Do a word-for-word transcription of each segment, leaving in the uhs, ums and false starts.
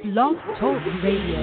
Blog Talk Radio.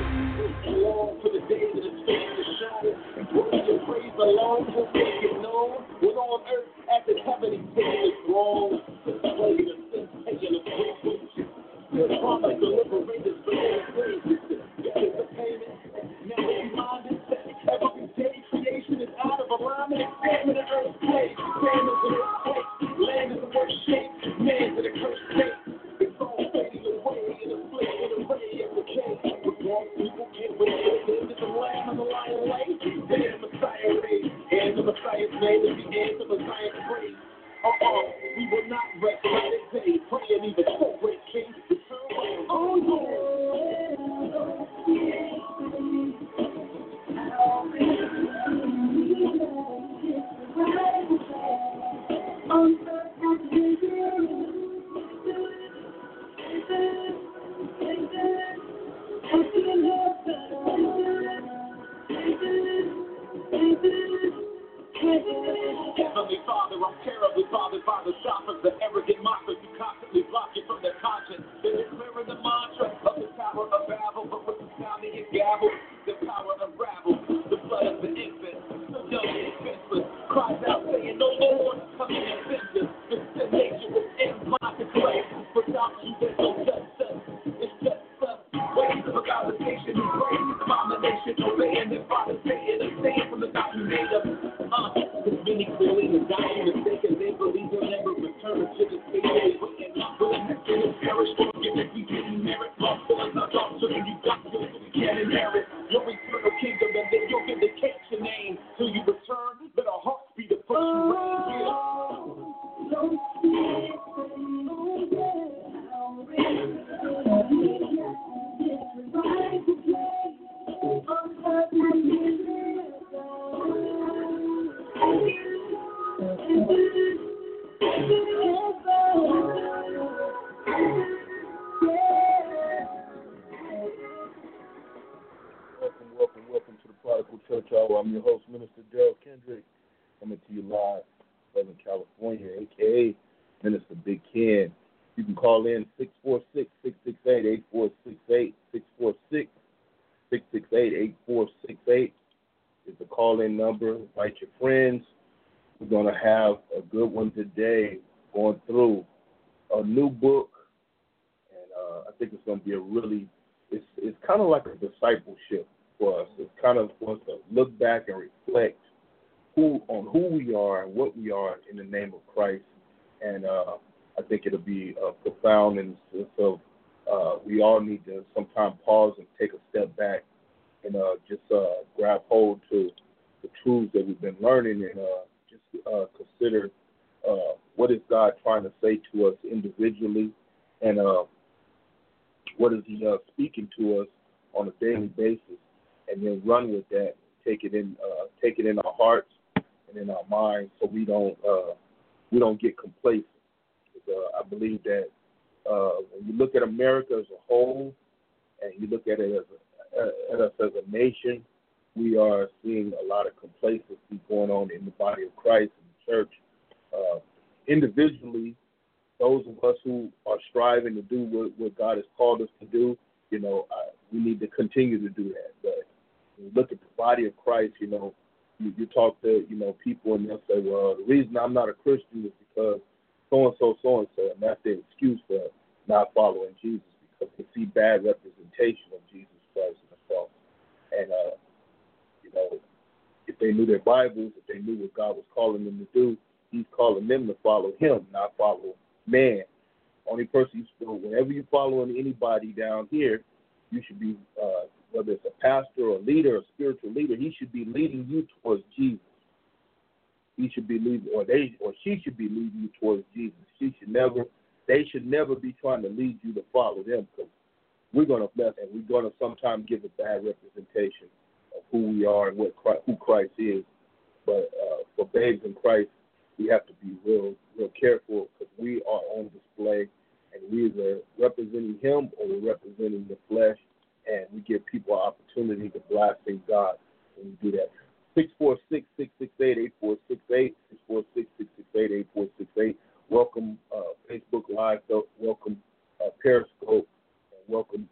six four six, six six eight, eight four six eight, six four six, six six eight, eight four six eight. Welcome uh, Facebook Live, welcome uh, Periscope, and welcome everybody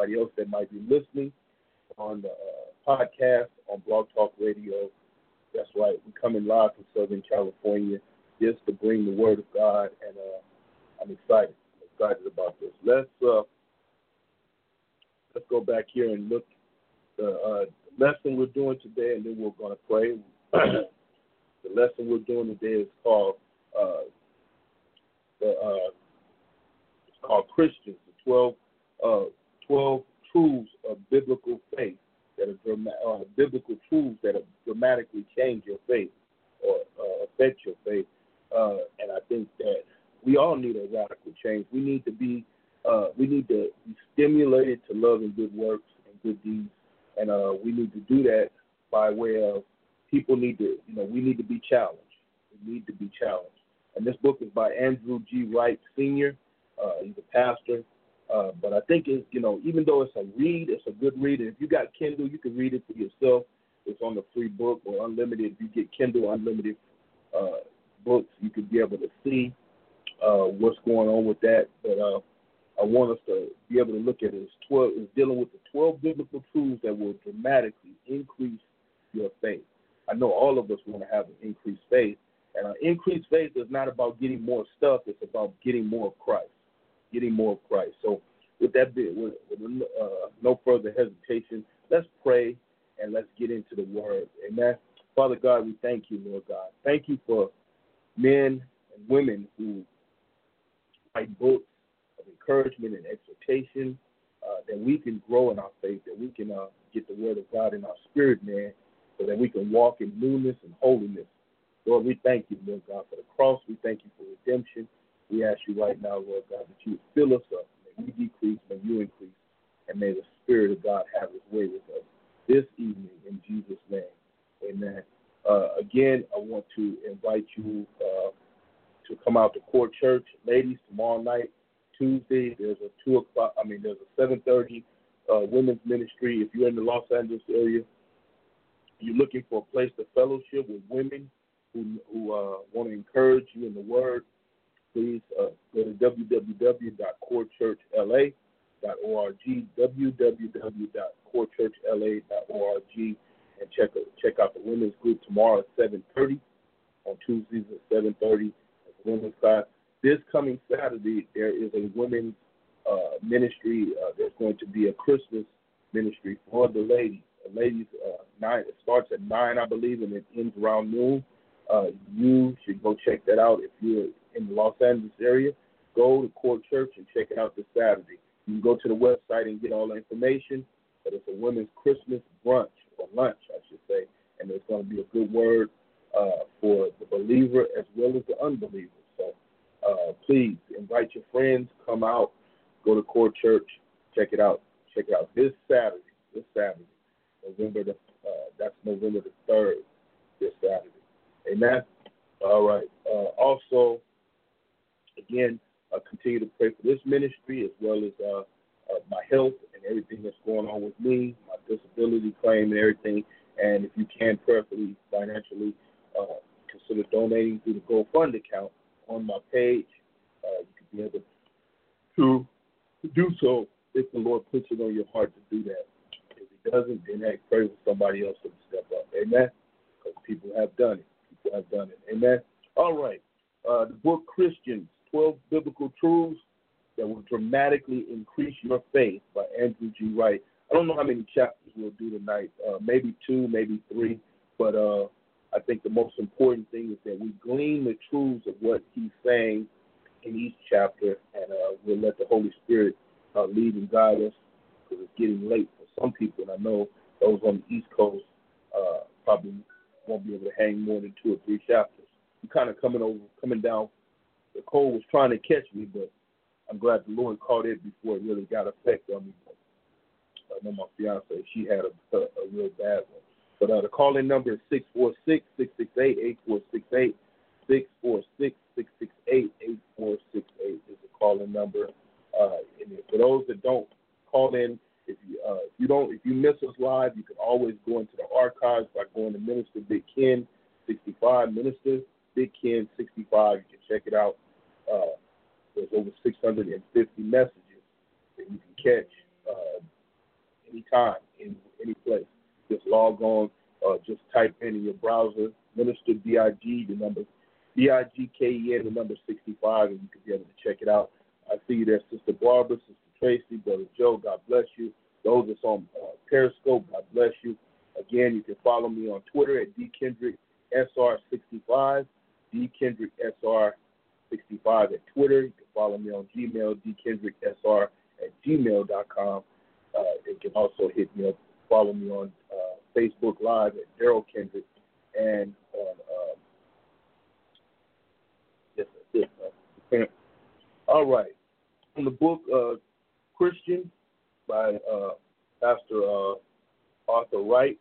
anybody else that might be listening on the uh, podcast, on Blog Talk Radio. That's right. We're coming live from Southern California just to bring the word of God, and uh, I'm excited. I'm excited about this. Let's uh, let's go back here and look at the uh, lesson we're doing today, and then we're going to pray. The lesson we're doing today is called uh, the uh, it's called Christians, the twelve, uh, twelve truths of biblical faith that are drama- uh, biblical truths that dramatically change your faith or uh, affect your faith. Uh, and I think that we all need a radical change. We need to be uh, we need to be stimulated to love and good works and good deeds, and uh, we need to do that by way of people need to, you know, we need to be challenged. We need to be challenged. And this book is by Andrew G. Wright, Senior Uh, he's a pastor. Uh, but I think, it's, you know, even though it's a read, it's a good read. And if you got Kindle, you can read it for yourself. It's on the free book or unlimited. If you get Kindle unlimited uh, books, you can be able to see uh, what's going on with that. But uh, I want us to be able to look at it. It's, twelve, it's dealing with the twelve biblical truths that will dramatically increase your faith. I know all of us want to have an increased faith. And uh, increased faith is not about getting more stuff. It's about getting more of Christ. Getting more of Christ. So with that bit, with, with uh, no further hesitation, let's pray and let's get into the word. Amen. Father God, we thank you, Lord God. Thank you for men and women who write books of encouragement and exhortation, uh, that we can grow in our faith, that we can uh, get the word of God in our spirit, man, so that we can walk in newness and holiness. Lord, we thank you, Lord God, for the cross. We thank you for redemption. We ask you right now, Lord God, that you would fill us up. May we decrease, may you increase, and may the Spirit of God have his way with us this evening in Jesus' name. Amen. Uh, again, I want to invite you uh, to come out to Court Church. Ladies, tomorrow night, Tuesday, there's a two o'clock, I mean, there's a seven thirty uh, women's ministry. If you're in the Los Angeles area, you're looking for a place to fellowship with women who, who uh, want to encourage you in the word, please uh, go to w w w dot core church l a dot org, w w w dot core church l a dot org, and check check out the women's group tomorrow at seven thirty, on Tuesdays at seven thirty at the women's class. This coming Saturday, there is a women's uh, ministry. Uh, there's going to be a Christmas ministry for the ladies. The ladies, uh, nine, it starts at nine, I believe, and it ends around noon. Uh, you should go check that out if you're in the Los Angeles area. Go to Court Church and check it out this Saturday. You can go to the website and get all the information, but it's a women's Christmas brunch, or lunch, I should say, and there's going to be a good word uh, for the believer as well as the unbeliever. So uh, please invite your friends, come out, go to Court Church, check it out. Check it out this Saturday, this Saturday, November the, uh, that's November the third, this Saturday. Amen. All right. Uh, also, again, uh, continue to pray for this ministry as well as uh, uh, my health and everything that's going on with me, my disability claim and everything. And if you can, prayerfully, financially, uh, consider donating through the GoFund account on my page. Uh, you can be able to, to do so if the Lord puts it on your heart to do that. If he doesn't, then hey, pray for somebody else to step up. Amen. Because people have done it. I've done it. Amen. All right. Uh, the book Christians, twelve Biblical Truths That Will Dramatically Increase Your Faith by Andrew G. Wright. I don't know how many chapters we'll do tonight. Uh, maybe two, maybe three. But uh, I think the most important thing is that we glean the truths of what he's saying in each chapter, and uh, we'll let the Holy Spirit uh, lead and guide us, because it's getting late for some people. And I know those on the East Coast uh, probably won't be able to hang more than two or three chapters. I'm kind of coming over, coming down. The cold was trying to catch me, but I'm glad the Lord caught it before it really got effect on me. But I know my fiance, she had a, a, a real bad one. But uh, the call-in number is six four six, six six eight, eight four six eight. six four six, six six eight, eight four six eight is the call-in number. Uh, and for those that don't call in, If you uh, if you don't if you miss us live, you can always go into the archives by going to Minister Big Ken sixty-five, Minister Big Ken sixty-five. You can check it out. Uh, there's over six hundred fifty messages that you can catch uh, anytime, in any place. Just log on, uh, just type in in your browser, Minister B I G, the number B I G K E N, the number sixty-five, and you can be able to check it out. I see you there, Sister Barbara, Sister Tracy, Brother Joe, God bless you. Those that's on uh, Periscope, God bless you. Again, you can follow me on Twitter at D Kendrick S R sixty-five, D Kendrick S R sixty-five at Twitter. You can follow me on Gmail, D Kendrick S R at gmail dot com. Uh, you can also hit me up, follow me on uh, Facebook Live at Daryl Kendrick, and on uh, yes, that's it. Uh, all right. From the book uh, Christian by uh, Pastor uh, Arthur Wright,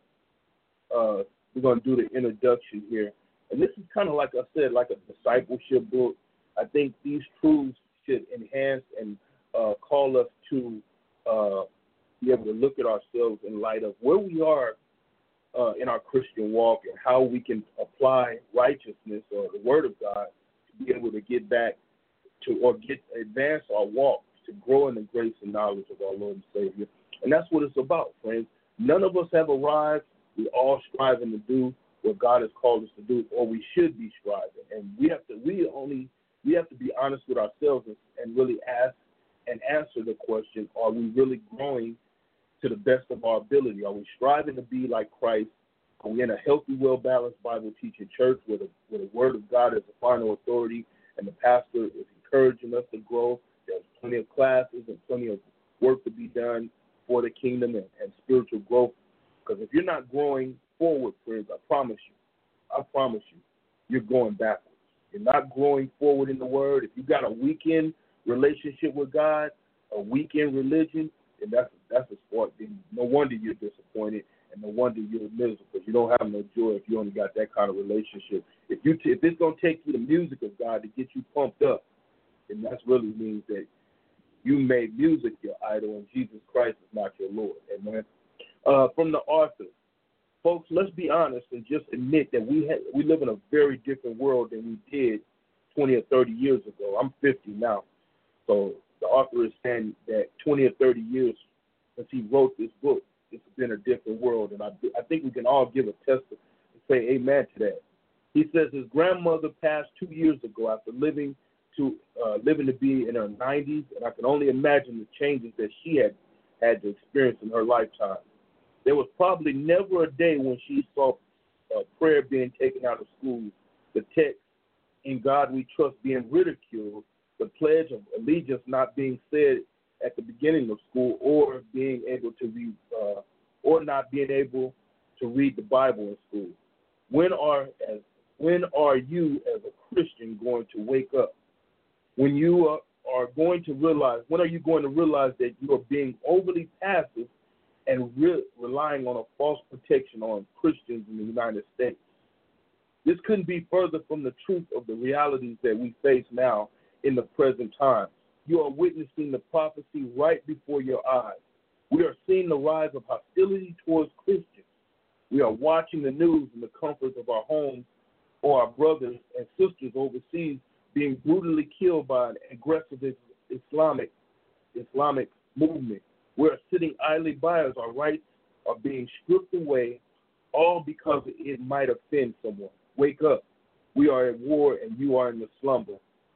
uh, we're going to do the introduction here. And this is kind of, like I said, like a discipleship book. I think these truths should enhance and uh, call us to uh, be able to look at ourselves in light of where we are uh, in our Christian walk and how we can apply righteousness or the Word of God to be able to get back to or get advance our walk, to grow in the grace and knowledge of our Lord and Savior. And that's what it's about, friends. None of us have arrived. We're all striving to do what God has called us to do, or we should be striving. And we have to we only we have to be honest with ourselves and, and really ask and answer the question, are we really growing to the best of our ability? Are we striving to be like Christ? Are we in a healthy, well-balanced Bible-teaching church where the, where the Word of God is the final authority and the pastor is encouraging us to grow? There's plenty of classes and plenty of work to be done for the kingdom and, and spiritual growth. Because if you're not growing forward, friends, I promise you, I promise you, you're going backwards. You're not growing forward in the Word. If you got a weekend relationship with God, a weekend religion, then that's that's a sport. Then no wonder you're disappointed, and no wonder you're miserable, because you don't have no joy if you only got that kind of relationship. If you t- if it's gonna take you the music of God to get you pumped up, then that really means that you made music your idol, and Jesus Christ is not your Lord. Amen. Uh, from the author, folks, let's be honest and just admit that we ha- we live in a very different world than we did twenty or thirty years ago. I'm fifty now, so the author is saying that twenty or thirty years since he wrote this book, it's been a different world, and I, I think we can all give a test and say amen to that. He says his grandmother passed two years ago after living to uh, living to be in her nineties, and I can only imagine the changes that she had had to experience in her lifetime. There was probably never a day when she saw uh, prayer being taken out of school, the text, "In God We Trust," being ridiculed, the Pledge of Allegiance not being said at the beginning of school, or being able to read, uh, or not being able to read the Bible in school. When are as when are you as a Christian going to wake up? When you are, are going to realize, when are you going to realize that you are being overly passive and re- relying on a false protection on Christians in the United States? This couldn't be further from the truth of the realities that we face now in the present time. You are witnessing the prophecy right before your eyes. We are seeing the rise of hostility towards Christians. We are watching the news in the comforts of our homes, or our brothers and sisters overseas being brutally killed by an aggressive Islamic Islamic movement. We are sitting idly by as our rights are being stripped away, all because it might offend someone. Wake up. We are at war, and you are in the slumber.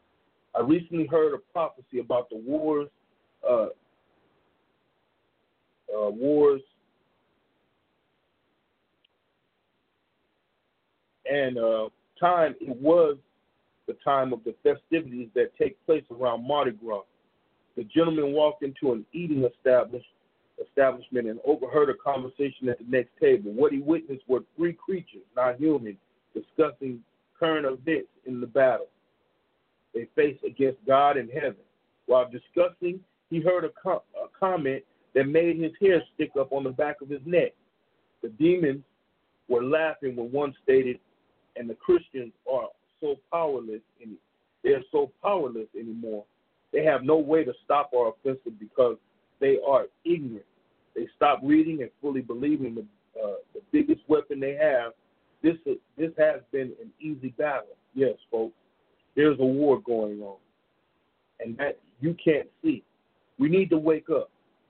I recently heard a prophecy about the wars, uh, uh, wars, and uh, time. It was the time of the festivities that take place around Mardi Gras. The gentleman walked into an eating establish, establishment and overheard a conversation at the next table. What he witnessed were three creatures, not human, discussing current events in the battle they face against God in heaven. While discussing, he heard a, com- a comment that made his hair stick up on the back of his neck. The demons were laughing when one stated, and the Christians are so powerless, and they are so powerless anymore. They have no way to stop our offensive because they are ignorant. They stop reading and fully believing the, uh, the biggest weapon they have. This is, this has been an easy battle. Yes, folks, there's a war going on, and that you can't see. We need to wake up.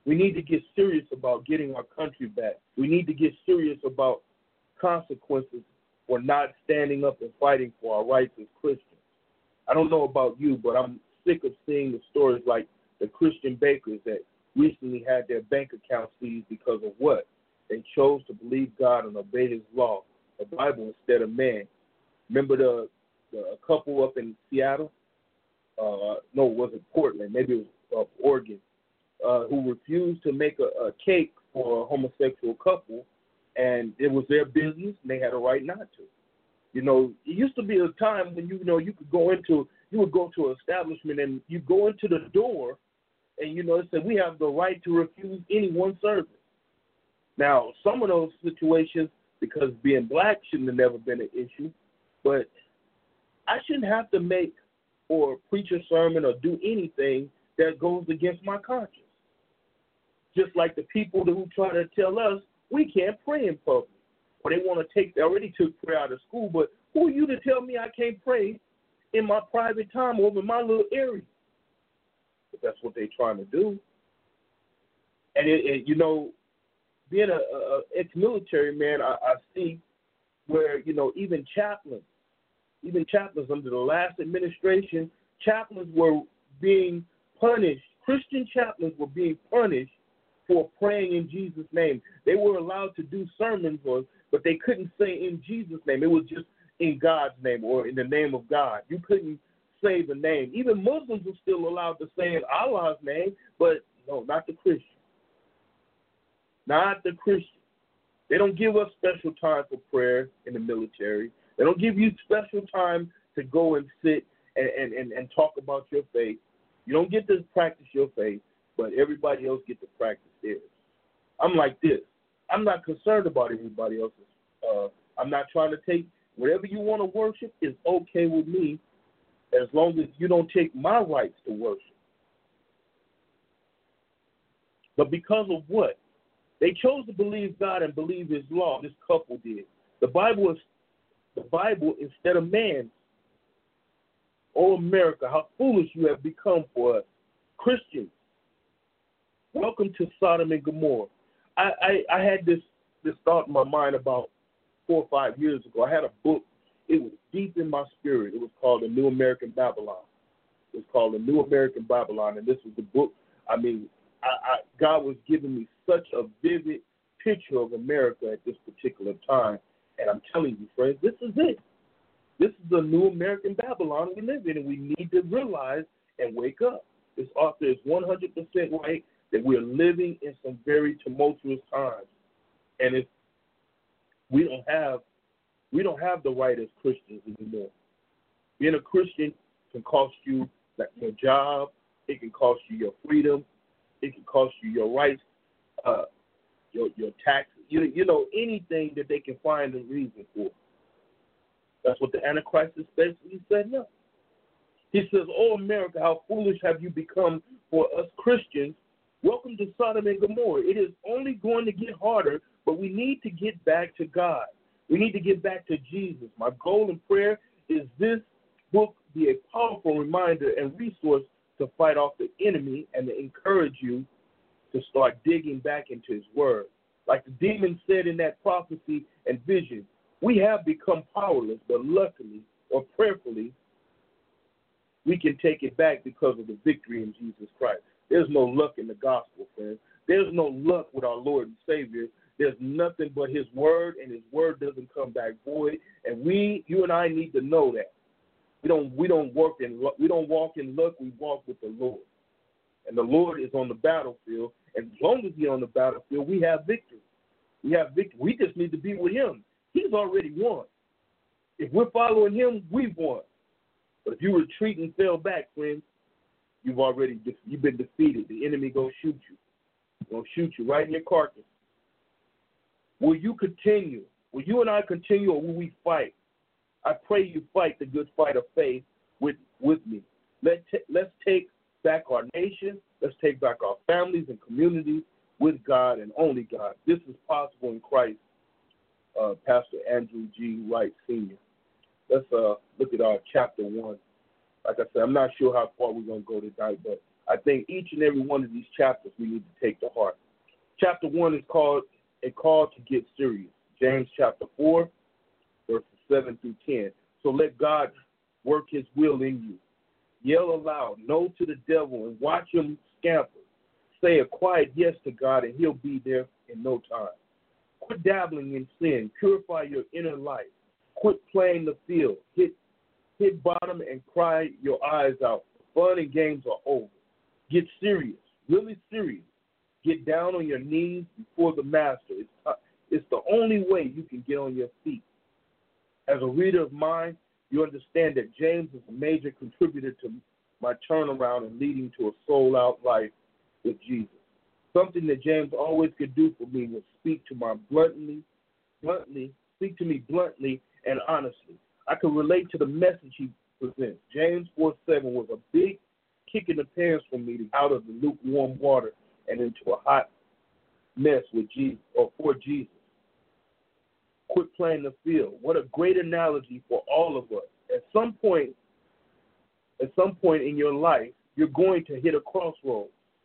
We need to get serious about getting our country back. We need to get serious about consequences for not standing up and fighting for our rights as Christians. I don't know about you, but I'm sick of seeing the stories like the Christian bakers that recently had their bank accounts seized because of what? They chose to believe God and obey his law, the Bible, instead of man. Remember the, the couple up in Seattle? Uh, no, it wasn't Portland. Maybe it was uh, Oregon. Uh, who refused to make a, a cake for a homosexual couple, and it was their business, and they had a right not to. You know, it used to be a time when, you, you know, you could go into, you would go to an establishment, and you go into the door, and, you know, it said, we have the right to refuse anyone service. Now, some of those situations, because being black shouldn't have never been an issue, but I shouldn't have to make or preach a sermon or do anything that goes against my conscience. Just like the people who try to tell us we can't pray in public. Or they want to take, they already took prayer out of school, but who are you to tell me I can't pray in my private time over my little area? But that's what they're trying to do. And, it, it, you know, being a, a ex-military man, I, I see where, you know, even chaplains, even chaplains under the last administration, chaplains were being punished. Christian chaplains were being punished for praying in Jesus' name. They were allowed to do sermons, or, but they couldn't say in Jesus' name. It was just in God's name or in the name of God. You couldn't say the name. Even Muslims are still allowed to say in Allah's name, but no, not the Christian. Not the Christian. They don't give us special time for prayer in the military. They don't give you special time to go and sit and, and, and, and talk about your faith. You don't get to practice your faith, but everybody else gets to practice theirs. I'm like this. I'm not concerned about everybody else's. Uh, I'm not trying to take whatever you want to worship is okay with me, as long as you don't take my rights to worship. But because of what? They chose to believe God and believe his law. This couple did. The Bible is the Bible instead of man. Oh, America, how foolish you have become for us. Christians, welcome to Sodom and Gomorrah. I, I, I had this, this thought in my mind about four or five years ago. I had a book. It was deep in my spirit. It was called The New American Babylon. It was called The New American Babylon, and this was the book. I mean, I, I, God was giving me such a vivid picture of America at this particular time. And I'm telling you, friends, this is it. This is the new American Babylon we live in, and we need to realize and wake up. This author is one hundred percent right that we're living in some very tumultuous times. And if we don't have we don't have the right as Christians anymore. Being a Christian can cost you like your job, it can cost you your freedom, it can cost you your rights, uh, your your taxes, you, you know, anything that they can find a reason for. That's what the Antichrist is basically saying now. He says, oh, America, how foolish have you become for us Christians. Welcome to Sodom and Gomorrah. It is only going to get harder, but we need to get back to God. We need to get back to Jesus. My goal and prayer is this book be a powerful reminder and resource to fight off the enemy and to encourage you to start digging back into his word. Like the demon said in that prophecy and vision, we have become powerless, but luckily or prayerfully, we can take it back because of the victory in Jesus Christ. There's no luck in the gospel, friends. There's no luck with our Lord and Savior. There's nothing but his word, and his word doesn't come back void. And we, you and I need to know that. We don't we don't work in we don't walk in luck, we walk with the Lord. And the Lord is on the battlefield. And as long as he's on the battlefield, we have victory. We have victory. We just need to be with him. He's already won. If we're following him, we've won. But if you retreat and fell back, friends, you've already de- you've been defeated. The enemy gonna shoot you. Gonna shoot you right in your carcass. Will you continue? Will you and I continue, or will we fight? I pray you fight the good fight of faith with with me. Let t- let's take back our nation. Let's take back our families and communities with God and only God. This is possible in Christ. Uh, Pastor Andrew G. Wright, Senior Let's uh, look at our chapter one. Like I said, I'm not sure how far we're going to go tonight, but I think each and every one of these chapters we need to take to heart. Chapter one is called A Call to Get Serious. James chapter four, verses seven through ten. So let God work his will in you. Yell aloud, no to the devil, and watch him scamper. Say a quiet yes to God, and he'll be there in no time. Quit dabbling in sin. Purify your inner life. Quit playing the field. Hit, hit bottom and cry your eyes out. Fun and games are over. Get serious, really serious. Get down on your knees before the master. It's, uh, it's the only way you can get on your feet. As a reader of mine, you understand that James is a major contributor to my turnaround and leading to a sold-out life with Jesus. Something that James always could do for me was speak to my bluntly, bluntly, speak to me bluntly and honestly. I could relate to the message he presents. James four seven was a big kick in the pants for me to get out of the lukewarm water and into a hot mess with Jesus or for Jesus. Quit playing the field. What a great analogy for all of us. At some point, at some point in your life, you're going to hit a crossroads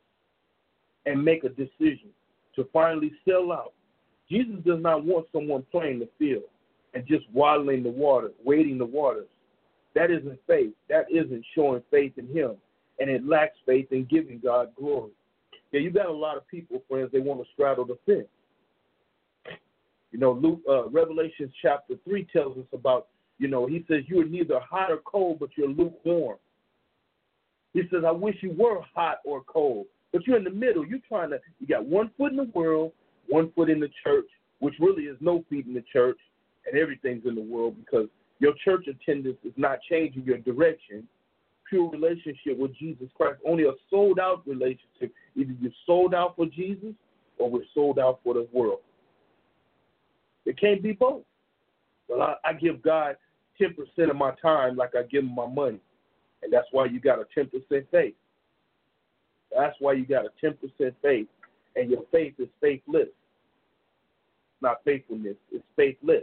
and make a decision to finally sell out. Jesus does not want someone playing the field and just waddling the water, wading the waters. That isn't faith. That isn't showing faith in him. And it lacks faith in giving God glory. Yeah, you got a lot of people, friends, they want to straddle the fence. You know, Luke, uh, Revelation chapter three tells us about, you know, he says you are neither hot or cold, but you're lukewarm. He says, I wish you were hot or cold, but you're in the middle. You're trying to, you got one foot in the world, one foot in the church, which really is no feet in the church, and everything's in the world because your church attendance is not changing your direction. Pure relationship with Jesus Christ, only a sold-out relationship. Either you're sold out for Jesus or we're sold out for the world. It can't be both. Well, I, I give God ten percent of my time like I give him my money, and that's why you got a ten percent faith. That's why you got a ten percent faith, and your faith is faithless. Not faithfulness, it's faithless.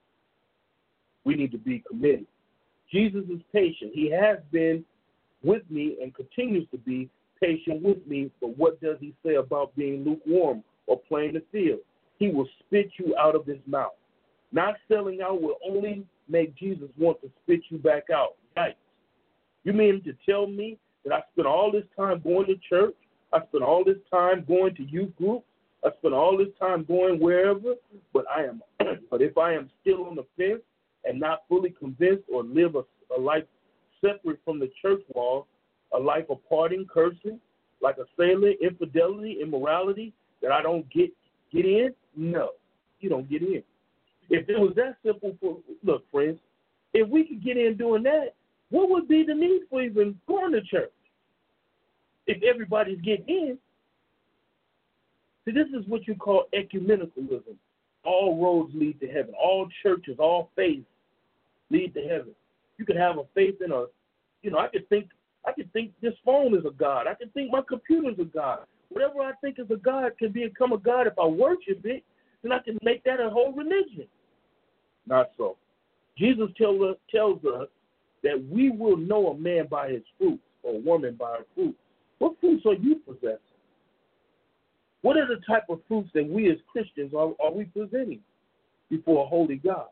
We need to be committed. Jesus is patient. He has been with me and continues to be patient with me, but what does he say about being lukewarm or playing the field? He will spit you out of his mouth. Not selling out will only make Jesus want to spit you back out. Yikes. You mean to tell me that I spent all this time going to church, I spent all this time going to youth groups, I spent all this time going wherever, but I am but if I am still on the fence and not fully convinced or live a, a life separate from the church walls, a life of partying, cursing, like a sailor, infidelity, immorality, that I don't get get in? No, you don't get in. If it was that simple, for look, friends, if we could get in doing that, what would be the need for even going to church? If everybody's getting in. See, this is what you call ecumenicalism. All roads lead to heaven. All churches, all faiths lead to heaven. You could have a faith in a, you know, I could think, I could think this phone is a God. I could think my computer is a God. Whatever I think is a God can become a God if I worship it. Then I can make that a whole religion. Not so. Jesus tell us, tells us that we will know a man by his fruits or a woman by her fruits. What fruits are you possessing? What are the type of fruits that we as Christians are, are we presenting before a holy God?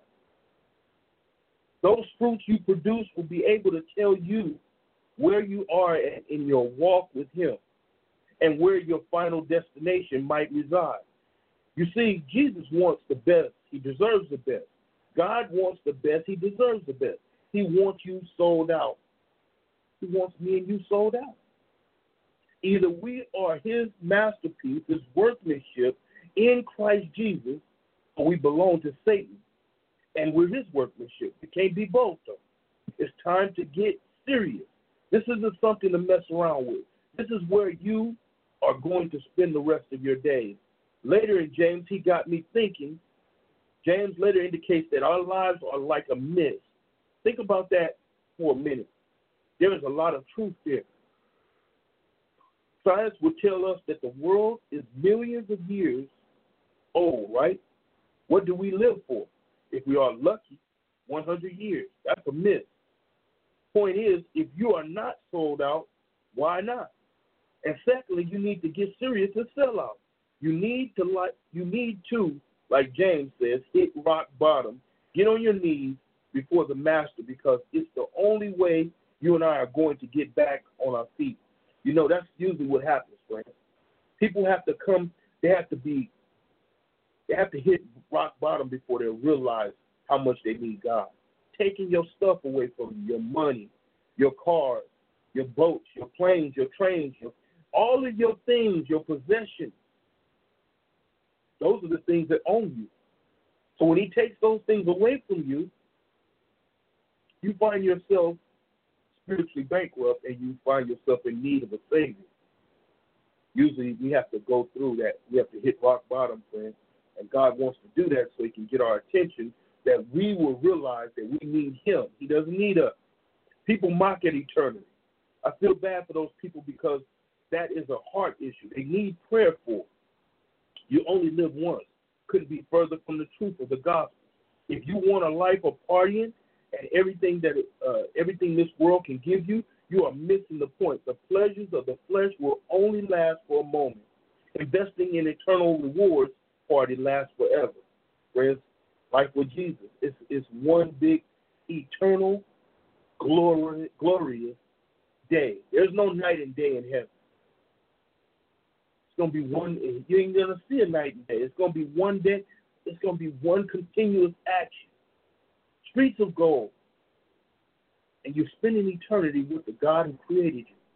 Those fruits you produce will be able to tell you where you are in your walk with him and where your final destination might reside. You see, Jesus wants the best. He deserves the best. God wants the best. He deserves the best. He wants you sold out. He wants me and you sold out. Either we are his masterpiece, his workmanship in Christ Jesus, or we belong to Satan, and we're his workmanship. It can't be both, though. It's time to get serious. This isn't something to mess around with. This is where you are going to spend the rest of your days. Later in James, he got me thinking. James later indicates that our lives are like a mist. Think about that for a minute. There is a lot of truth there. Science will tell us that the world is millions of years old, right? What do we live for? If we are lucky, one hundred years. That's a myth. Point is, if you are not sold out, why not? And secondly, you need to get serious and sell out. You need to like you need to, like James says, hit rock bottom, get on your knees before the master, because it's the only way you and I are going to get back on our feet. You know, that's usually what happens, friends. People have to come, they have to be, they have to hit rock bottom before they realize how much they need God. Taking your stuff away from you, your money, your cars, your boats, your planes, your trains, your, all of your things, your possessions. Those are the things that own you. So when he takes those things away from you, you find yourself spiritually bankrupt and you find yourself in need of a Savior. Usually we have to go through that. We have to hit rock bottom, friends. And God wants to do that so he can get our attention, that we will realize that we need him. He doesn't need us. People mock at eternity. I feel bad for those people because that is a heart issue. They need prayer for. You only live once. Couldn't be further from the truth of the gospel. If you want a life of partying and everything that uh, everything this world can give you, you are missing the point. The pleasures of the flesh will only last for a moment. Investing in eternal rewards party lasts forever. Friends, life with Jesus is is one big eternal glory, glorious day. There's no night and day in heaven. It's gonna be one. You ain't gonna see a night and day. It's gonna be one day. It's gonna be one continuous action. Streets of gold, and you're spending eternity with the God who created you.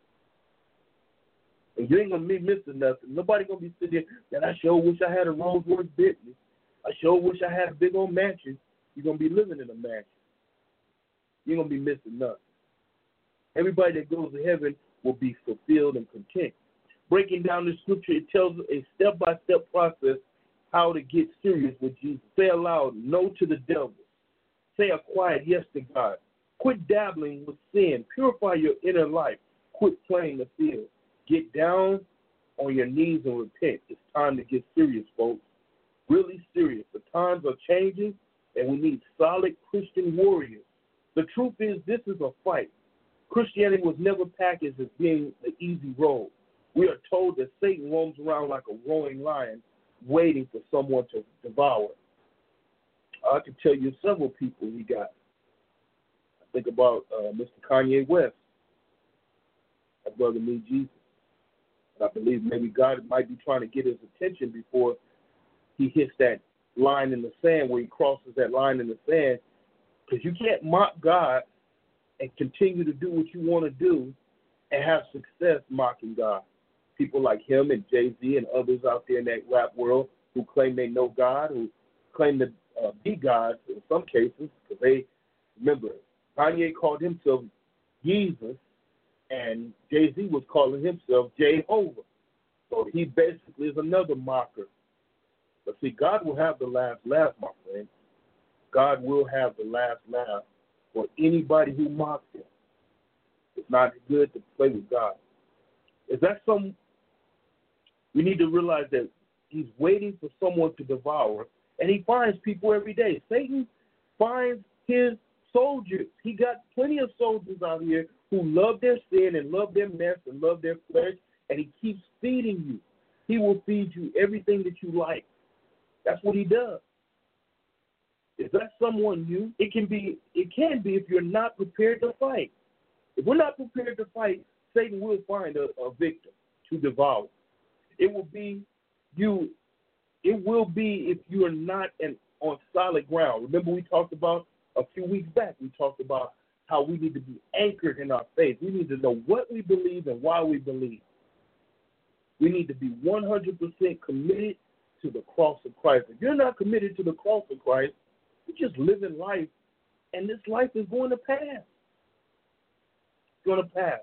And you ain't gonna be missing nothing. Nobody gonna be sitting there. That I sure wish I had a Rolls Royce Bentley. I sure wish I had a big old mansion. You're gonna be living in a mansion. You're gonna be missing nothing. Everybody that goes to heaven will be fulfilled and content. Breaking down the scripture, it tells a step-by-step process how to get serious with Jesus. Say aloud, no to the devil. Say a quiet yes to God. Quit dabbling with sin. Purify your inner life. Quit playing the field. Get down on your knees and repent. It's time to get serious, folks. Really serious. The times are changing, and we need solid Christian warriors. The truth is, this is a fight. Christianity was never packaged as being the easy road. We are told that Satan roams around like a roaring lion, waiting for someone to devour. I can tell you several people he got. I think about uh, Mister Kanye West. That brother need Jesus. And I believe maybe God might be trying to get his attention before he hits that line in the sand, where he crosses that line in the sand. Because you can't mock God and continue to do what you want to do and have success mocking God. People like him and Jay-Z and others out there in that rap world who claim they know God, who claim to uh, be God in some cases, because they, remember, Kanye called himself Jesus, and Jay-Z was calling himself Jehovah. So he basically is another mocker. But see, God will have the last laugh, my friend. God will have the last laugh for anybody who mocks him. It's not good to play with God. Is that some? We need to realize that he's waiting for someone to devour, and he finds people every day. Satan finds his soldiers. He got plenty of soldiers out here who love their sin and love their mess and love their flesh, and he keeps feeding you. He will feed you everything that you like. That's what he does. Is that someone new? It can be. It can be if you're not prepared to fight. If we're not prepared to fight, Satan will find a, a victim to devour. It will be you. It will be if you are not an, on solid ground. Remember, we talked about a few weeks back. We talked about how we need to be anchored in our faith. We need to know what we believe and why we believe. We need to be one hundred percent committed to the cross of Christ. If you're not committed to the cross of Christ, you're just living life, and this life is going to pass. It's going to pass.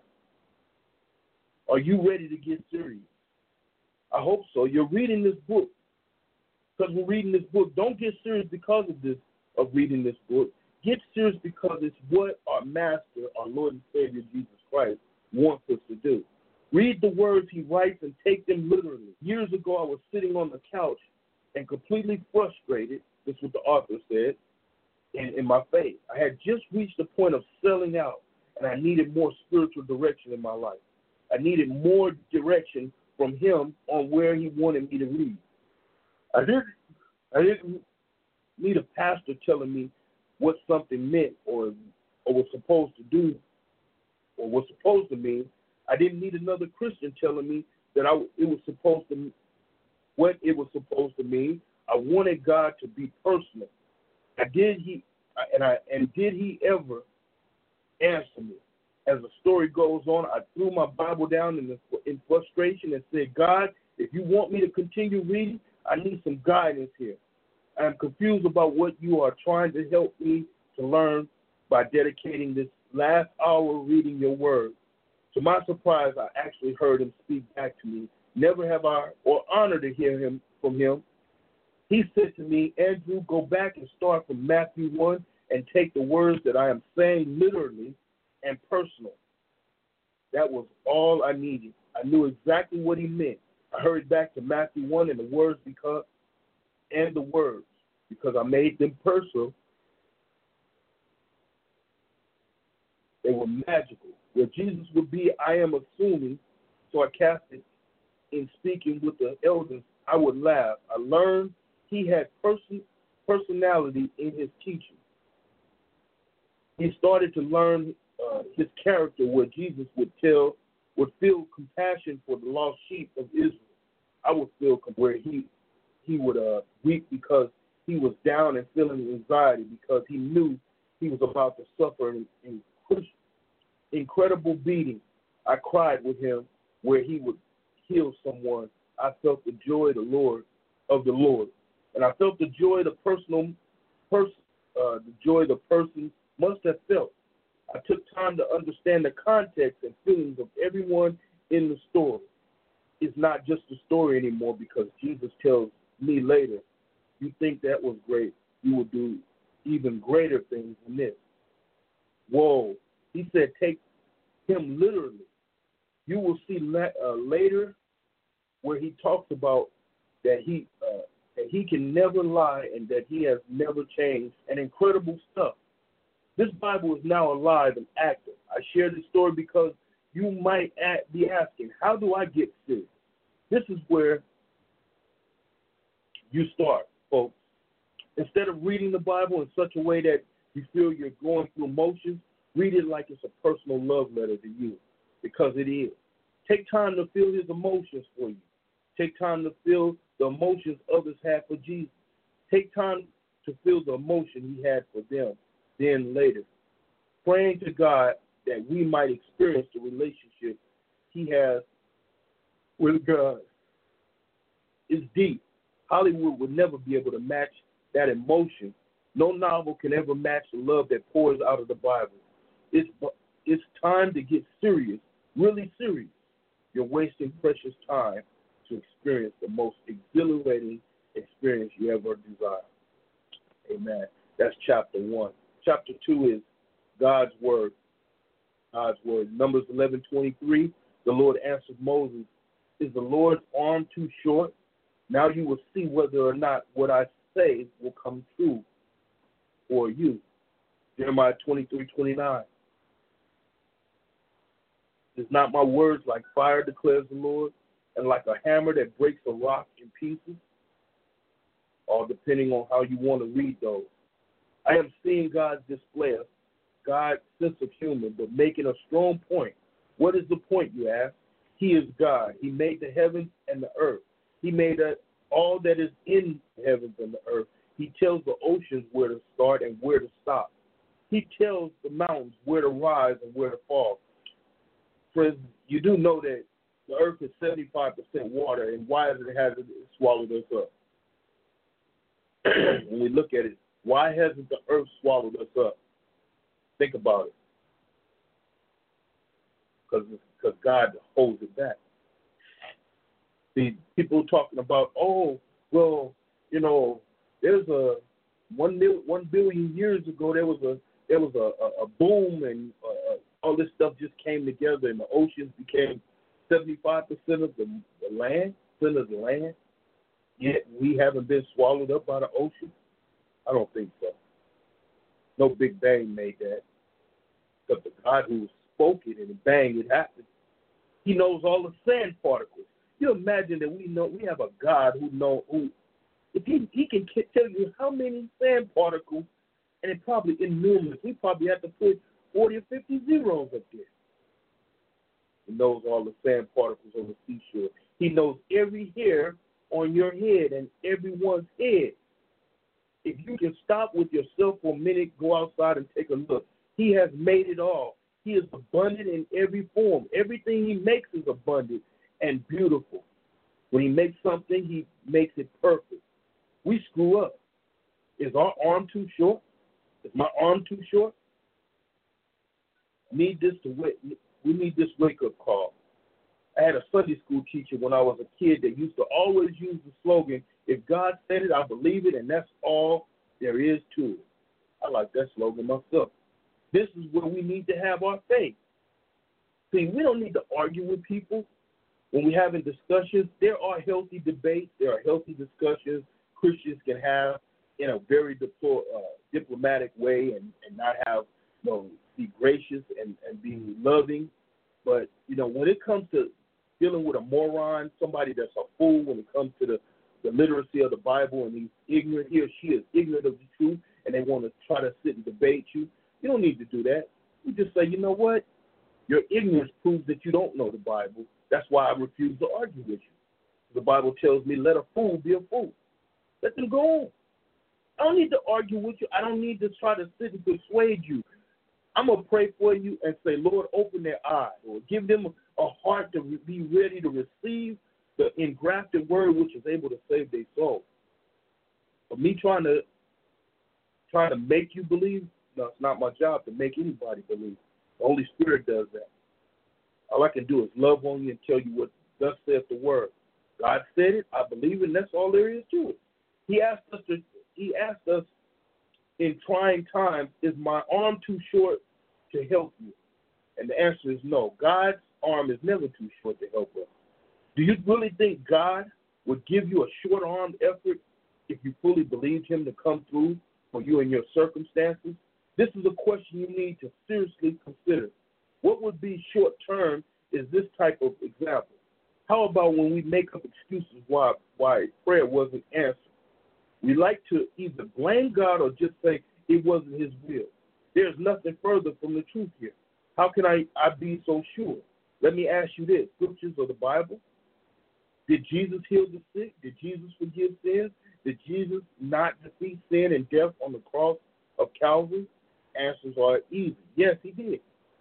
Are you ready to get serious? I hope so. You're reading this book. Because we're reading this book. Don't get serious because of this, of reading this book. Get serious because it's what our Master, our Lord and Savior, Jesus Christ, wants us to do. Read the words he writes and take them literally. Years ago, I was sitting on the couch and completely frustrated. This is what the author said, in, in my faith. I had just reached the point of selling out, and I needed more spiritual direction in my life. I needed more direction from him on where he wanted me to read. I didn't, I didn't need a pastor telling me what something meant or, or was supposed to do or was supposed to mean. I didn't need another Christian telling me that I, it was supposed to what it was supposed to mean. I wanted God to be personal. I did he and I and did he ever answer me? As the story goes on, I threw my Bible down in, the, in frustration and said, God, if you want me to continue reading, I need some guidance here. I am confused about what you are trying to help me to learn by dedicating this last hour reading your word. To my surprise, I actually heard him speak back to me. Never have I or honor to hear him from him. He said to me, Andrew, go back and start from Matthew one and take the words that I am saying literally and personal. That was all I needed. I knew exactly what he meant. I hurried back to Matthew one and the words because and the words because I made them personal. They were magical. Where Jesus would be, I am assuming sarcastic in speaking with the elders, I would laugh. I learned he had person, personality in his teaching. He started to learn uh, his character where Jesus would tell, would feel compassion for the lost sheep of Israel. I would feel where he he would uh, weep because he was down and feeling anxiety because he knew he was about to suffer an, an incredible beating. I cried with him where he would heal someone. I felt the joy of the Lord of the Lord, and I felt the joy the personal person, uh, the joy the person must have felt. I took time to understand the context and feelings of everyone in the story. It's not just a story anymore because Jesus tells me later, you think that was great, you will do even greater things than this. Whoa. He said, take him literally. You will see uh, later where he talks about that he uh, that he can never lie and that he has never changed, and incredible stuff. This Bible is now alive and active. I share this story because you might be asking, how do I get serious? This is where you start, folks. Instead of reading the Bible in such a way that you feel you're going through emotions, read it like it's a personal love letter to you, because it is. Take time to feel his emotions for you. Take time to feel the emotions others had for Jesus. Take time to feel the emotion he had for them. Then later, praying to God that we might experience the relationship he has with God. It's deep. Hollywood would never be able to match that emotion. No novel can ever match the love that pours out of the Bible. It's, it's time to get serious, really serious. You're wasting precious time to experience the most exhilarating experience you ever desire. Amen. That's chapter one. Chapter two is God's word. God's word. Numbers eleven twenty-three, the Lord answered Moses, is the Lord's arm too short? Now you will see whether or not what I say will come true for you. Jeremiah twenty-three twenty-nine. Is not my words like fire, declares the Lord, and like a hammer that breaks a rock in pieces? All depending on how you want to read those. I am seeing God's display of God's sense of humor, but making a strong point. What is the point, you ask? He is God. He made the heavens and the earth. He made all that is in the heavens and the earth. He tells the oceans where to start and where to stop. He tells the mountains where to rise and where to fall. Friends, you do know that the earth is seventy-five percent water, and why has it, has it swallowed us up? When we look at it, why hasn't the earth swallowed us up? Think about it. Because because God holds it back. See, people talking about, oh, well, you know, there's a one mil, one billion years ago there was a there was a, a, a boom and uh, all this stuff just came together and the oceans became seventy-five percent of the, the land, percent of the land. Yet we haven't been swallowed up by the ocean. I don't think so. No Big Bang made that. But the God who spoke it and bang, it happened. He knows all the sand particles. You imagine that we know we have a God who know who, if he he can tell you how many sand particles, and it probably innumerable. We probably have to put forty or fifty zeros up there. He knows all the sand particles on the seashore. He knows every hair on your head and everyone's head. If you can stop with yourself for a minute, go outside and take a look. He has made it all. He is abundant in every form. Everything he makes is abundant and beautiful. When he makes something, he makes it perfect. We screw up. Is our arm too short? Is my arm too short? Need this to wait. We need this wake-up call. I had a Sunday school teacher when I was a kid that used to always use the slogan, if God said it, I believe it, and that's all there is to it. I like that slogan myself. This is where we need to have our faith. See, we don't need to argue with people. When we're having discussions, there are healthy debates. There are healthy discussions Christians can have in a very diplo- uh, diplomatic way and, and not have, you know, be gracious and, and be loving. But, you know, when it comes to dealing with a moron, somebody that's a fool when it comes to the, the literacy of the Bible, and he's ignorant, he or she is ignorant of the truth, and they want to try to sit and debate you, you don't need to do that. You just say, you know what? Your ignorance proves that you don't know the Bible. That's why I refuse to argue with you. The Bible tells me, let a fool be a fool. Let them go on. I don't need to argue with you. I don't need to try to sit and persuade you. I'm going to pray for you and say, Lord, open their eyes, or give them a heart to be ready to receive the engrafted word which is able to save their soul. But me trying to trying to make you believe, no, it's not my job to make anybody believe. The Holy Spirit does that. All I can do is love on you and tell you what thus saith the word. God said it, I believe it, and that's all there is to it. He asked us to he asked us in trying times, is my arm too short to help you? And the answer is no. God's arm is never too short to help us. Do you really think God would give you a short-armed effort if you fully believed him to come through for you in your circumstances? This is a question you need to seriously consider. What would be short-term is this type of example. How about when we make up excuses why, why prayer wasn't answered? We like to either blame God or just say it wasn't his will. There's nothing further from the truth here. How can I, I be so sure? Let me ask you this. Scriptures of the Bible. Did Jesus heal the sick? Did Jesus forgive sins? Did Jesus not defeat sin and death on the cross of Calvary? Answers are easy. Yes, he did.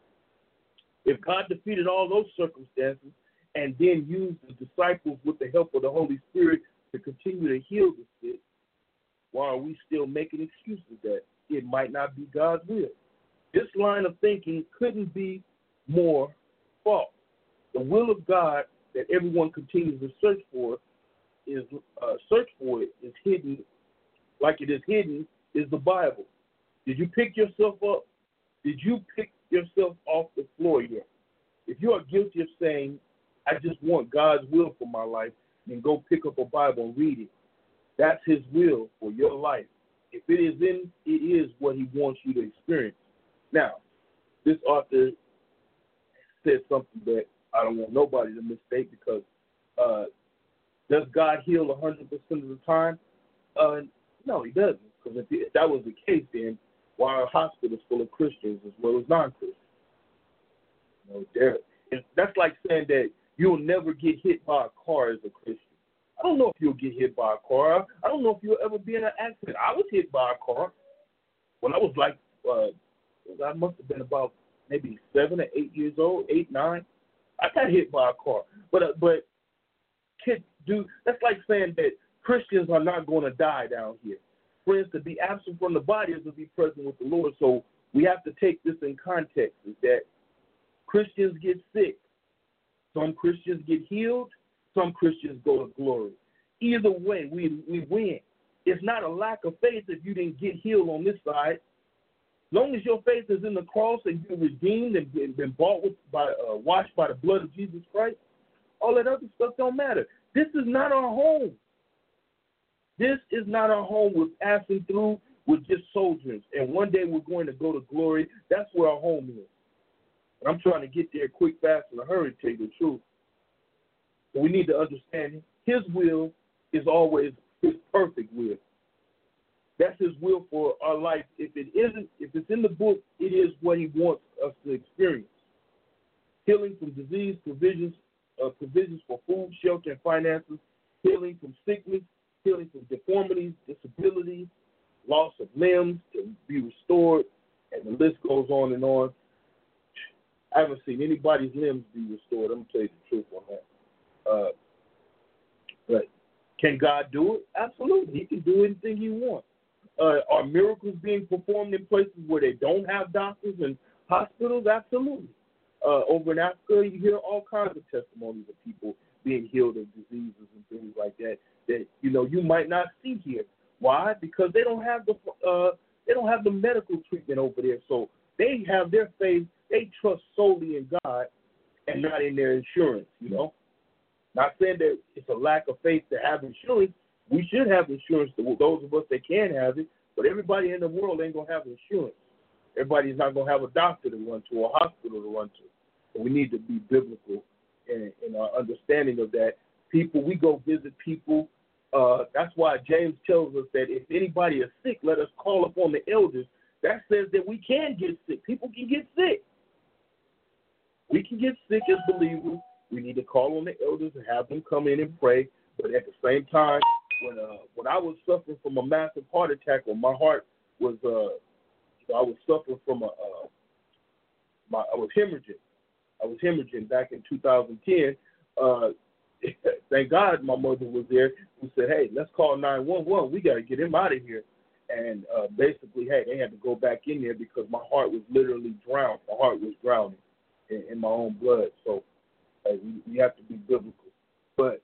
If God defeated all those circumstances and then used the disciples with the help of the Holy Spirit to continue to heal the sick, why are we still making excuses that it might not be God's will? This line of thinking couldn't be more false. The will of God that everyone continues to search for is uh, search for it is hidden, like it is hidden is the Bible. Did you pick yourself up? Did you pick yourself off the floor yet? If you are guilty of saying, I just want God's will for my life, then go pick up a Bible and read it. That's his will for your life. If it is in, it is what he wants you to experience. Now, this author said something that I don't want nobody to mistake, because uh, does God heal one hundred percent of the time? Uh, no, he doesn't. Because if, if that was the case, then why are hospitals full of Christians as well as non-Christians? You know, that's like saying that you'll never get hit by a car as a Christian. I don't know if you'll get hit by a car. I don't know if you'll ever be in an accident. I was hit by a car when I was like, uh, I must have been about maybe seven or eight years old, eight, nine. I got hit by a car. But uh, but kids do. That's like saying that Christians are not going to die down here. Friends, to be absent from the body is to be present with the Lord. So we have to take this in context, is that Christians get sick. Some Christians get healed. Some Christians go to glory. Either way, we, we win. It's not a lack of faith if you didn't get healed on this side. As long as your faith is in the cross and you're redeemed and been, been bought with, by, uh, washed by the blood of Jesus Christ, all that other stuff don't matter. This is not our home. This is not our home. We're passing through. We're just soldiers. And one day we're going to go to glory. That's where our home is. I'm trying to get there quick, fast, in a hurry, to tell you the truth. But we need to understand his will is always his perfect will. That's his will for our life. If it isn't, if it's in the book, it is what he wants us to experience. Healing from disease, provisions, uh, provisions for food, shelter, and finances, healing from sickness, healing from deformities, disabilities, loss of limbs to be restored, and the list goes on and on. I haven't seen anybody's limbs be restored. I'm going to tell you the truth on that. Uh, but can God do it? Absolutely. He can do anything he wants. Uh, are miracles being performed in places where they don't have doctors and hospitals? Absolutely. Uh, over in Africa, you hear all kinds of testimonies of people being healed of diseases and things like that that you know you might not see here. Why? Because they don't have the uh, they don't have the medical treatment over there. So they have their faith. They trust solely in God and not in their insurance. You know, not saying that it's a lack of faith to have insurance. We should have insurance. To those of us that can have it, but everybody in the world ain't gonna have insurance. Everybody's not gonna have a doctor to run to or a hospital to run to. So we need to be biblical in, in our understanding of that. People, we go visit people. Uh, that's why James tells us that if anybody is sick, let us call upon the elders. That says that we can get sick. People can get sick. We can get sick as believers. We need to call on the elders and have them come in and pray. But at the same time, when uh, when I was suffering from a massive heart attack, or my heart was, uh, I was suffering from a, uh, my I was hemorrhaging. I was hemorrhaging back in two thousand ten. Uh, thank God my mother was there who said, hey, let's call nine one one. We got to get him out of here. And uh, basically, hey, they had to go back in there because my heart was literally drowned. My heart was drowning in, in my own blood. So hey, we, we have to be biblical. But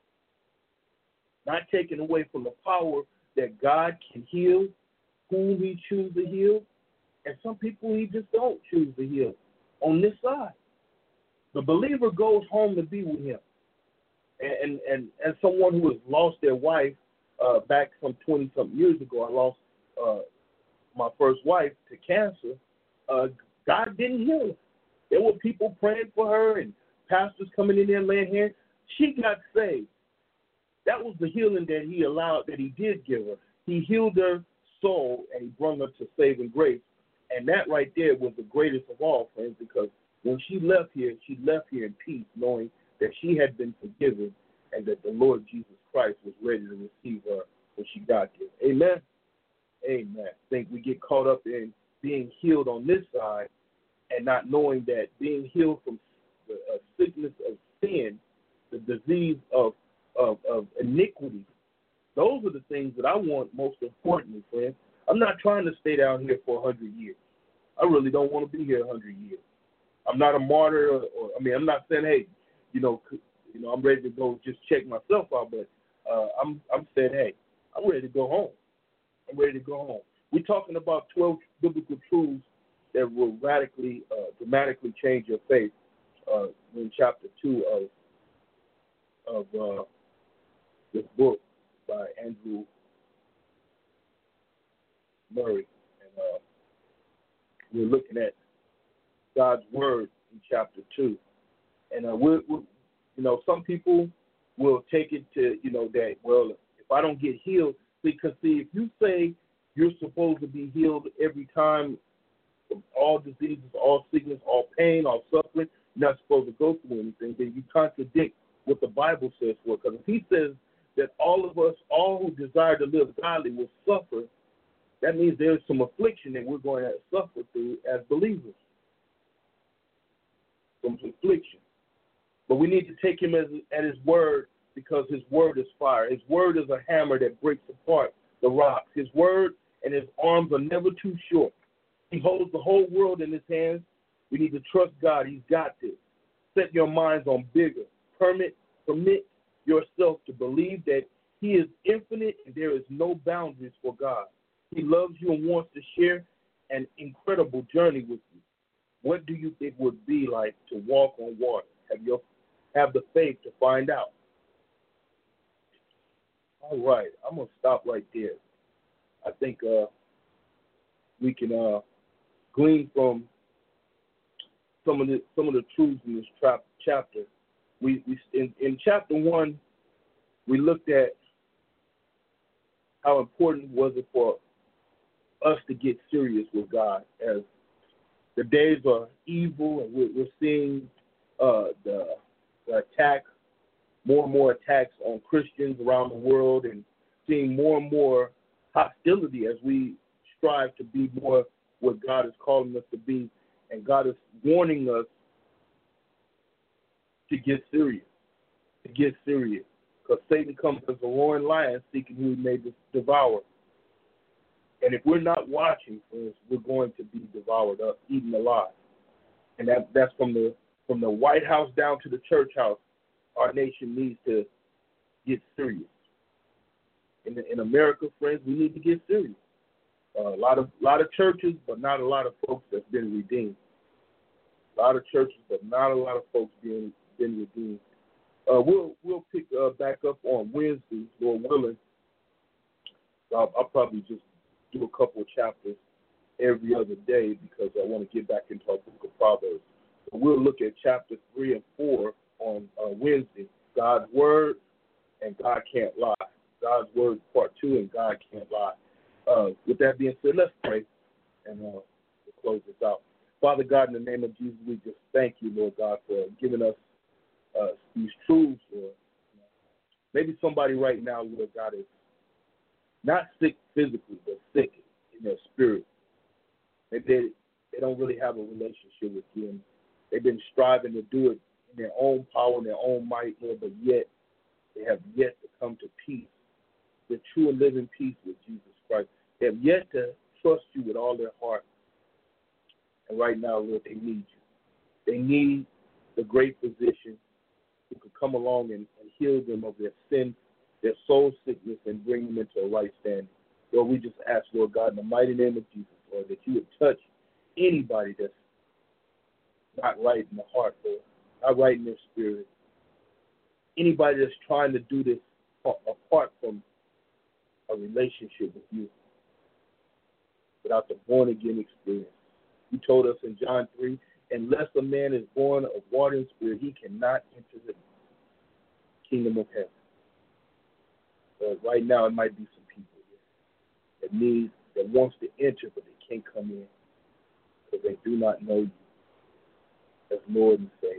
not taken away from the power that God can heal whom he chooses to heal. And some people he just don't choose to heal on this side. The believer goes home to be with him. And and, and as someone who has lost their wife uh, back some twenty-something years ago, I lost uh, my first wife to cancer. Uh, God didn't heal her. There were people praying for her and pastors coming in there laying hands. She got saved. That was the healing that he allowed, that he did give her. He healed her soul and he brought her to saving grace. And that right there was the greatest of all, friends, because when she left here, she left here in peace, knowing that she had been forgiven and that the Lord Jesus Christ was ready to receive her when she got there. Amen? Amen. I think we get caught up in being healed on this side and not knowing that being healed from the uh, sickness of sin, the disease of, of, of iniquity, those are the things that I want most importantly, friends. I'm not trying to stay down here for one hundred years. I really don't want to be here one hundred years. I'm not a martyr, or, or I mean, I'm not saying, hey, you know, you know, I'm ready to go just check myself out, but uh, I'm I'm saying, hey, I'm ready to go home. I'm ready to go home. We're talking about twelve biblical truths that will radically, uh, dramatically change your faith. Uh, in chapter two of of uh, this book by Andrew Murray, and uh, we're looking at God's word in chapter two, and uh, we're, we're, you know, some people will take it to, you know, that, well, if I don't get healed, because see, if you say you're supposed to be healed every time from all diseases, all sickness, all pain, all suffering, you're not supposed to go through anything, then you contradict what the Bible says for it. Because if he says that all of us, all who desire to live godly, will suffer, that means there's some affliction that we're going to suffer through as believers. Some affliction. But we need to take him as, at his word, because his word is fire. His word is a hammer that breaks apart the rocks. His word and his arms are never too short. He holds the whole world in his hands. We need to trust God. He's got this. Set your minds on bigger. Permit, permit yourself to believe that he is infinite and there is no boundaries for God. He loves you and wants to share an incredible journey with you. What do you think would be like to walk on water? Have your have the faith to find out. All right, I'm gonna stop right there. I think uh, we can uh, glean from some of the some of the truths in this trap, chapter. We we in, in chapter one, we looked at how important was it for us to get serious with God, as the days are evil, and we're, we're seeing uh, the, the attack, more and more attacks on Christians around the world, and seeing more and more hostility as we strive to be more what God is calling us to be. And God is warning us to get serious, to get serious. Because Satan comes as a roaring lion seeking who he may devour. And if we're not watching for us, we're going to be devoured up, eaten alive. And that, that's from the from the White House down to the church house. Our nation needs to get serious. In, the, in America, friends, we need to get serious. Uh, a lot of lot of churches, but not a lot of folks that's been redeemed. A lot of churches, but not a lot of folks being been redeemed. Uh, we'll we'll pick uh, back up on Wednesday, Lord willing. I'll, I'll probably just do a couple of chapters every other day because I want to get back into our book of Proverbs. So we'll look at chapter three and four on uh, Wednesday. God's word and God can't lie. God's word part two and God can't lie. Uh, with that being said, let's pray and uh, we'll close this out. Father God, in the name of Jesus, we just thank you, Lord God, for giving us uh, these truths. Lord. Maybe somebody right now, Lord God, is not sick physically, but sick in their spirit. Maybe they, they don't really have a relationship with you. And they've been striving to do it in their own power, in their own might, Lord, but yet they have yet to come to peace, the true and living peace with Jesus Christ. They have yet to trust you with all their heart. And right now, Lord, they need you. They need the great physician who could come along and, and heal them of their sin, their soul sickness, and bring them into a right standing. Lord, we just ask, Lord God, in the mighty name of Jesus, Lord, that you would touch anybody that's not right in the heart, Lord, not right in their spirit. Anybody that's trying to do this apart from a relationship with you, without the born-again experience. You told us in John three, unless a man is born of water and spirit, he cannot enter the kingdom of heaven. But right now, it might be some people here that need, that wants to enter, but they can't come in because they do not know you as Lord and Savior.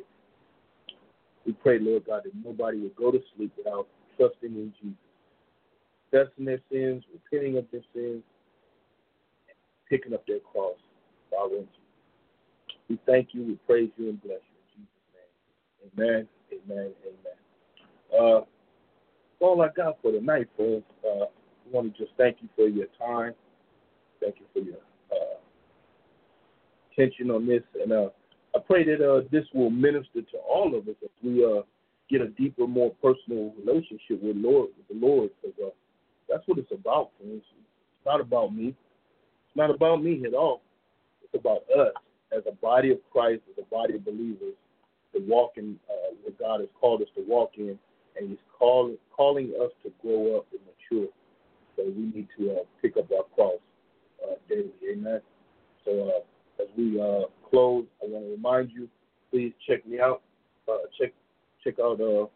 We pray, Lord God, that nobody would go to sleep without trusting in Jesus, confessing their sins, repenting of their sins, and picking up their cross, following you. We thank you, we praise you, and bless you in Jesus' name. Amen, amen, amen. Uh, that's all I got for tonight, friends. Uh, I want to just thank you for your time. Thank you for your uh, attention on this. And uh, I pray that uh, this will minister to all of us as we uh, get a deeper, more personal relationship with Lord, with the Lord. Because uh, that's what it's about, friends. It's not about me. It's not about me at all. It's about us as a body of Christ, as a body of believers, to walk in uh, what God has called us to walk in, and He's call, calling us to grow up and mature. So we need to uh, pick up our cross uh, daily. Amen. So uh, as we uh, close, I want to remind you, please check me out. Uh, check check out. Uh,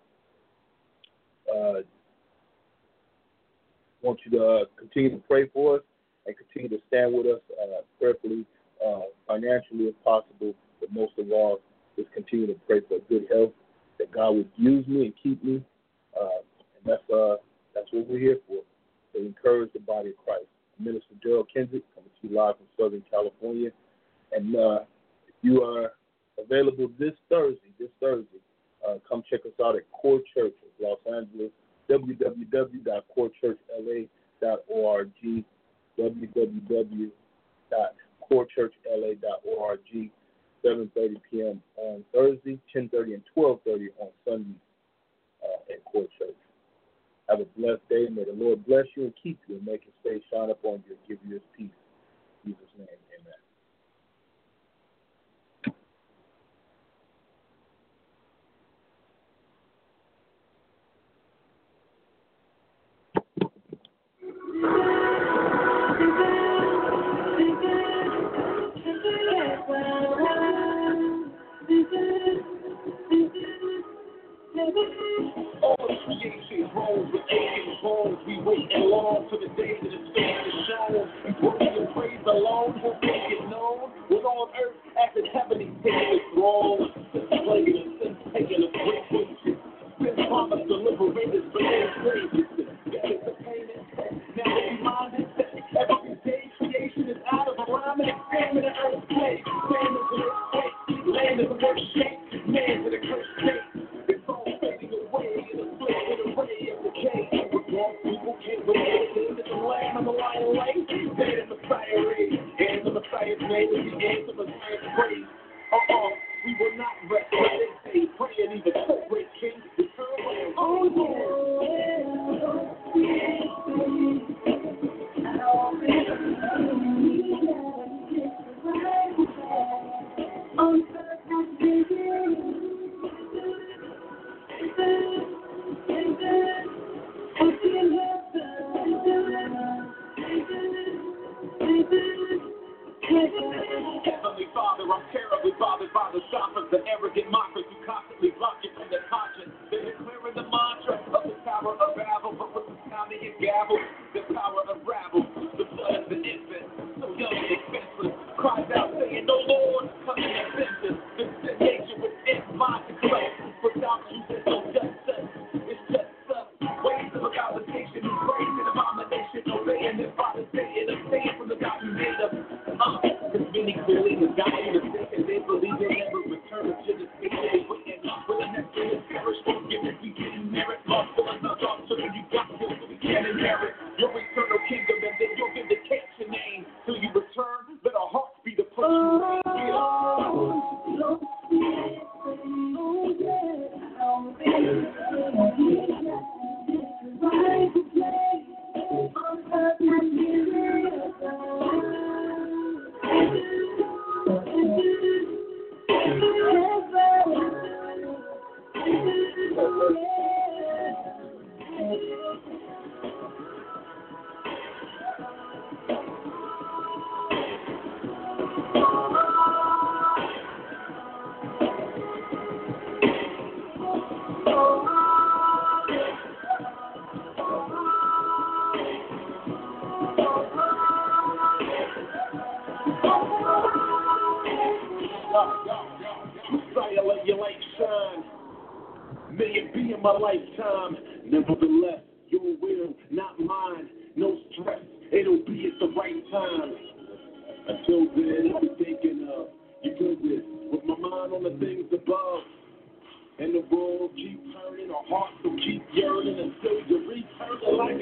uh, want you to uh, continue to pray for us and continue to stand with us uh, prayerfully, uh, financially if possible, but most of all, just continue to pray for good health, that God would use me and keep me, uh, and that's uh, that's what we're here for, to encourage the body of Christ. Minister Gerald Kendrick coming to you live from Southern California, and uh, if you are available this Thursday, this Thursday, uh, come check us out at Core Church of Los Angeles, w w w dot core church l a dot org, w w w dot core church l a dot org, seven thirty p.m. on Thursday, ten thirty and twelve thirty on Sunday uh, at Core Church. Have a blessed day. May the Lord bless you and keep you and make His face shine upon you and give you His peace. In Jesus' name, amen. belong to the day that it's going to shown. And glory and praise alone will make it known. When on earth as in heaven he's taking his throne. Slaying and sin, taking a great wages. Been promised to liberate us, but they praise it. That is the payment. Now be reminded that every day creation is out of alignment. Examine the earth's place. Man is in its place. Land is in worse shape. Man's in a cursed state. It's all fading away in a flame in a ray of decay. With wrong people can't relate. Into the lamb of the lion lake. Dead in the fire ray. Hands of Messiah's name is the hands of Messiah's praise. Uh-uh, we will not rest. Let it say, pray and even celebrate King. Return when oh Heavenly Father, I'm terribly bothered by the scoffers, the arrogant mockers who constantly block you from their conscience. They're declaring the mantra of the Tower of Babel, but with the sounding and gavel, the power of rabble, the blood of the infant, so young and defenseless, cries out saying, no Lord, come in and vengeance. The sin nature within mind to correct. Without you, there's no justice. It's just us. Ways of validation, who praise and abomination, obeying their father's saying, abstain from the God who made us. Uh, Cause many clearly has gotten the sick and they believe they'll never return to the state they were in. Will the next day is perish, won't give it, we didn't merit. Love for us, not love, so you got this, so we can't inherit your eternal kingdom, and then you'll vindicate your name. Till you return, let our hearts be the place you reign. Messiah, let your light shine. May it be in my lifetime. Nevertheless, your will, not mine. No stress, it'll be at the right time. Until then, I'll be thinking of your goodness with my mind on the things above. And the world keep turning, our hearts will keep yearning until you return like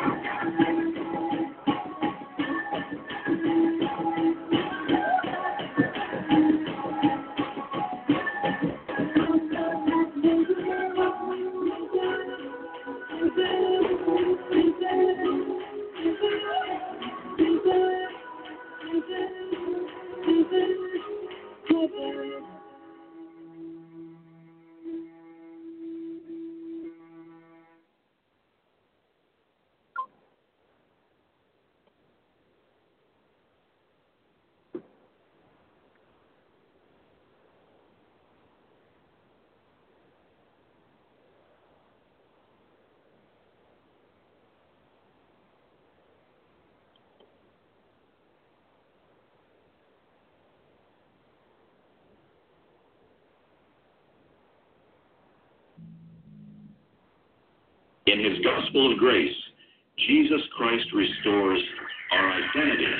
In his gospel of grace, Jesus Christ restores our identity.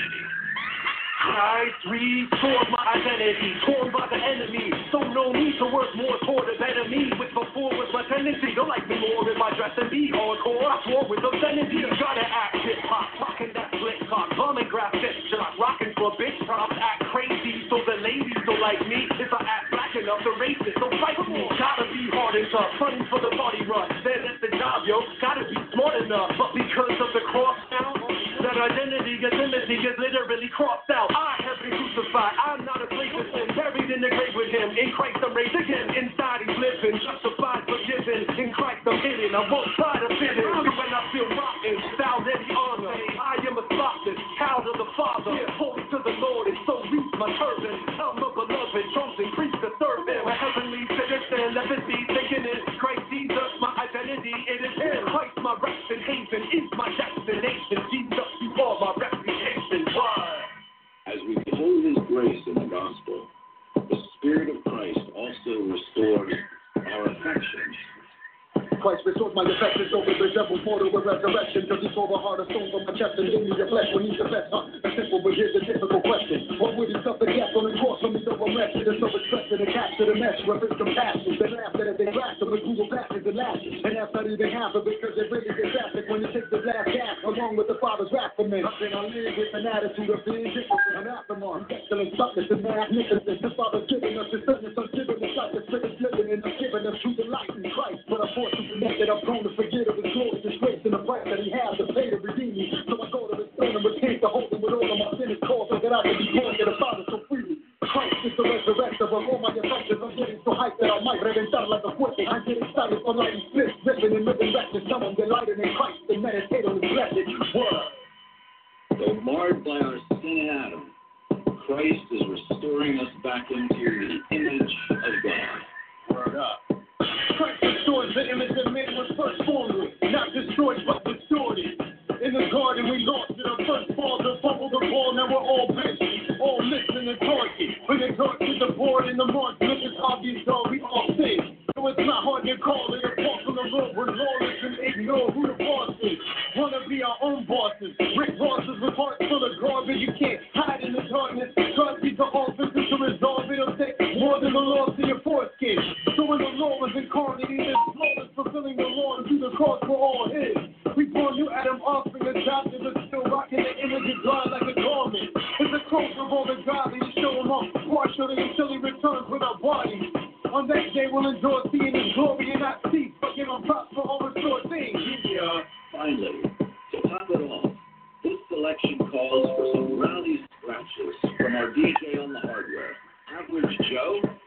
Christ restored my identity, torn by the enemy, so no need to work more toward a better me, which before was my tendency to like me more than my dress and be hardcore. I swore with obscenity, gotta act hip-hop, talking that slick talk, bombing graph shit, shock, rocking for bitch props, act crazy, so the ladies don't like me, if I act black enough, the racist don't fight me, gotta be hard and tough, running for the party run, then that's the job, yo, gotta be smart enough, but because of the cross now, that identity, identity is literally crossed out. I have been crucified. I'm not a slave to sin. Buried in the grave with him. In Christ I'm raised again. Inside he's living. Justified, forgiven. In Christ I'm hidden. I won't try to fit in. When I feel rotten, without any honor. I am a spotless child of the Father. Holy to the Lord, and so reach my turban. I'm a beloved, chosen priest to serve him. My heavenly citizen, let it be taken in Christ Jesus. My identity, it is him. Christ my rest and haven is my destiny. immortal with resurrection. Cause he tore the heart of stone from my chest and gave me your flesh when he's the best. Huh? It's simple, but here's a difficult question. What would he suffer death on the cross for me so I'm wretched and so expressed in a capture the mesh with his compassion? Then after that they blast him with Google passes and lashes. And that's not even half of it because it really gets drastic when you take the last gas along with the Father's wrath for me. Then I live with an attitude of being different and aftermath. Excellent softness and magnificence. The Father's giving us his goodness, I'm giving us like the spirit living and I'm giving us truth and light in Christ. But I'm forced to connect that I'm prone to forget of his glory, his grace, and the price that he has to pay to redeem me. So I go to his throne and repent to hold him with all of my sin is called so that I can be born to the Father so freely. Christ is the resurrector of all my affections. I'm getting so hyped that I might reventar like a whip. I get excited for lighting splits, ripping and living reckless. Someone delighted in Christ and meditate on his blessed word. Though marred by our sin and Adam, Christ is restoring us back into the image of God. Word up. Christ restores the image that man was first formed with, not destroyed but distorted. In the garden we lost it, our first fall to fumble the ball, now we're all bent, all missing the target. When it got to the board in the mark, look it's obvious all we all sin. So it's not hard to call it a walk on the road, we're lawless and ignore who the boss is. Wanna be our own bosses, Rick Rosses with hearts full of garbage, you can't hide in the darkness. God sees the officers to resolve it, it'll take more than the loss to your foreskin. So when the law was incarnate, he is flawless, fulfilling the law, and through the cross we're all his. We born new Adam offspring adopted, but still rocking the image of God like a garment. It's a cross of all the godly to show him off partially until he returns with our bodies. On that day we'll enjoy seeing his glory and not cease, but give him props for all restored things. Yeah. Finally, to top it off, this selection calls for some rowdy scratches from our D J on the hardware, Average Joe.